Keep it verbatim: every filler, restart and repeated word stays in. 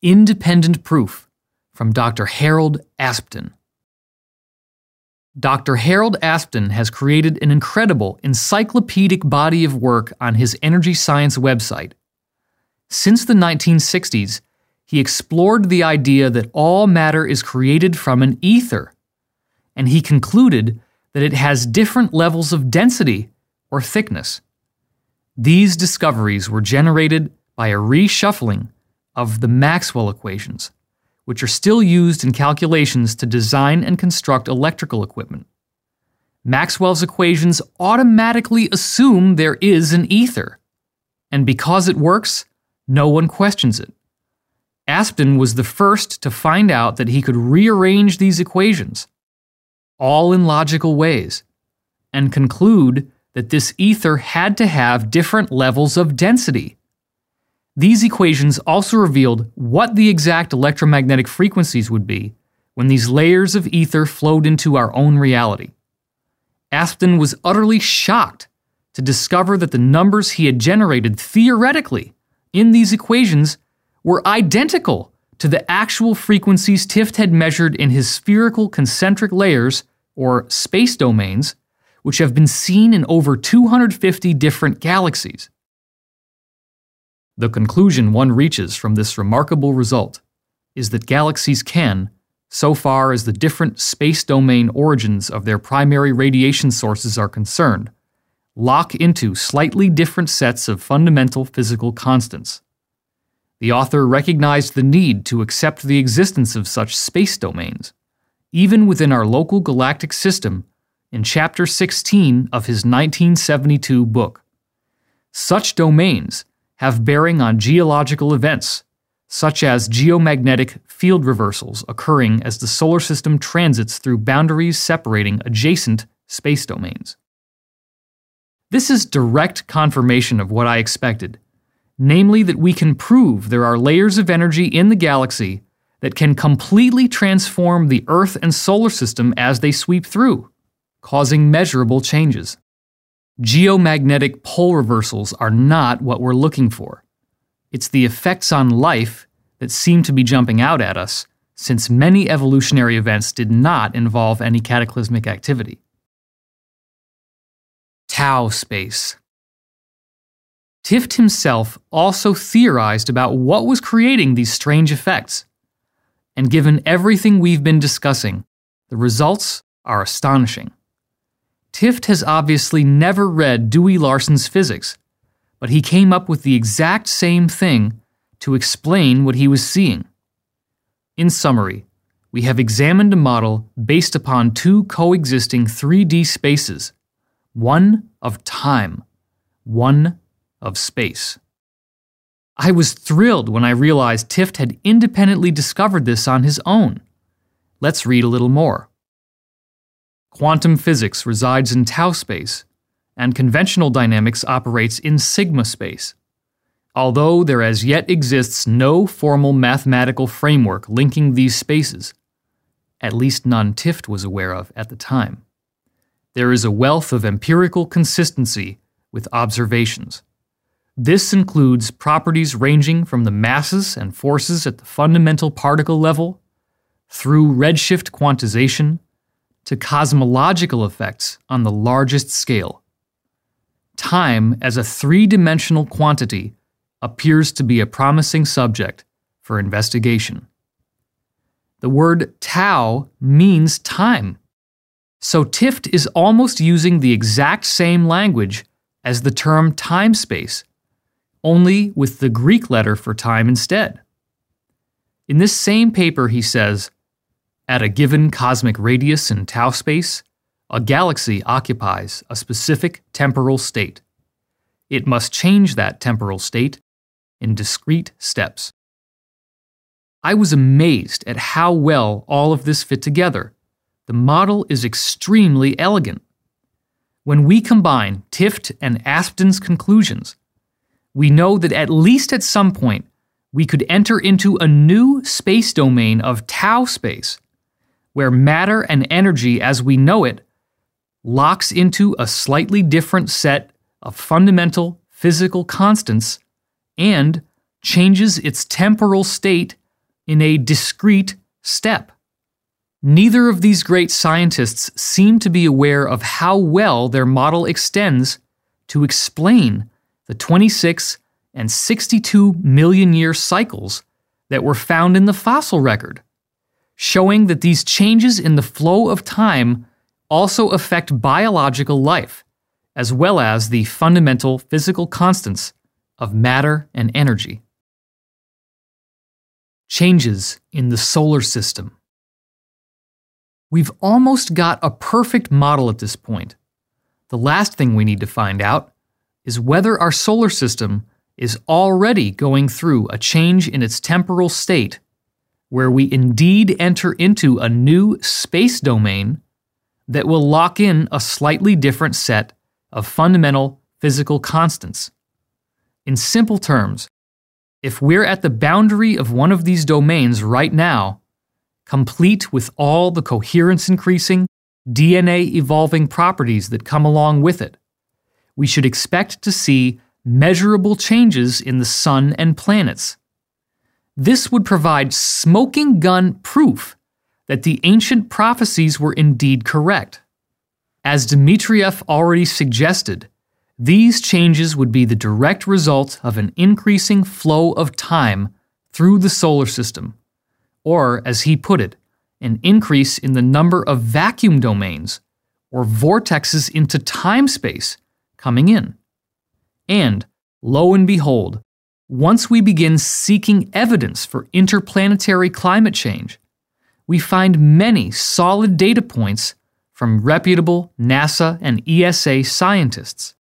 Independent Proof from Doctor Harold Aspden. Doctor Harold Aspden has created an incredible encyclopedic body of work on his energy science website. Since the nineteen sixties, he explored the idea that all matter is created from an ether, and he concluded that it has different levels of density or thickness. These discoveries were generated by a reshuffling of the Maxwell equations, which are still used in calculations to design and construct electrical equipment. Maxwell's equations automatically assume there is an ether, and because it works, no one questions it. Aspden was the first to find out that he could rearrange these equations, all in logical ways, and conclude that this ether had to have different levels of density. These equations also revealed what the exact electromagnetic frequencies would be when these layers of ether flowed into our own reality. Aspden was utterly shocked to discover that the numbers he had generated theoretically in these equations were identical to the actual frequencies Tifft had measured in his spherical concentric layers, or space domains, which have been seen in over two hundred fifty different galaxies. The conclusion one reaches from this remarkable result is that galaxies can, so far as the different space domain origins of their primary radiation sources are concerned, lock into slightly different sets of fundamental physical constants. The author recognized the need to accept the existence of such space domains, even within our local galactic system, in Chapter sixteen of his nineteen seventy-two book. Such domains have bearing on geological events, such as geomagnetic field reversals occurring as the solar system transits through boundaries separating adjacent space domains. This is direct confirmation of what I expected, namely that we can prove there are layers of energy in the galaxy that can completely transform the Earth and solar system as they sweep through, causing measurable changes. Geomagnetic pole reversals are not what we're looking for. It's the effects on life that seem to be jumping out at us, since many evolutionary events did not involve any cataclysmic activity. Tau space. Tifft himself also theorized about what was creating these strange effects. And given everything we've been discussing, the results are astonishing. Tifft has obviously never read Dewey Larson's physics, but he came up with the exact same thing to explain what he was seeing. In summary, we have examined a model based upon two coexisting three D spaces, one of time, one of space. I was thrilled when I realized Tifft had independently discovered this on his own. Let's read a little more. Quantum physics resides in tau space, and conventional dynamics operates in sigma space. Although there as yet exists no formal mathematical framework linking these spaces, at least none Tifft was aware of at the time, there is a wealth of empirical consistency with observations. This includes properties ranging from the masses and forces at the fundamental particle level, through redshift quantization, to cosmological effects on the largest scale. Time as a three-dimensional quantity appears to be a promising subject for investigation. The word tau means time, so Tifft is almost using the exact same language as the term time-space, only with the Greek letter for time instead. In this same paper, he says, at a given cosmic radius in tau space, a galaxy occupies a specific temporal state. It must change that temporal state in discrete steps. I was amazed at how well all of this fit together. The model is extremely elegant. When we combine Tifft and Aspden's conclusions, we know that at least at some point we could enter into a new space domain of tau space, where matter and energy as we know it locks into a slightly different set of fundamental physical constants and changes its temporal state in a discrete step. Neither of these great scientists seem to be aware of how well their model extends to explain the twenty-six and sixty-two million year cycles that were found in the fossil record, showing that these changes in the flow of time also affect biological life, as well as the fundamental physical constants of matter and energy. Changes in the solar system. We've almost got a perfect model at this point. The last thing we need to find out is whether our solar system is already going through a change in its temporal state, where we indeed enter into a new space domain that will lock in a slightly different set of fundamental physical constants. In simple terms, if we're at the boundary of one of these domains right now, complete with all the coherence-increasing, D N A-evolving properties that come along with it, we should expect to see measurable changes in the sun and planets. This would provide smoking gun proof that the ancient prophecies were indeed correct. As Dmitriev already suggested, these changes would be the direct result of an increasing flow of time through the solar system, or, as he put it, an increase in the number of vacuum domains, or vortexes into time-space, coming in. And, lo and behold, once we begin seeking evidence for interplanetary climate change, we find many solid data points from reputable NASA and E S A scientists.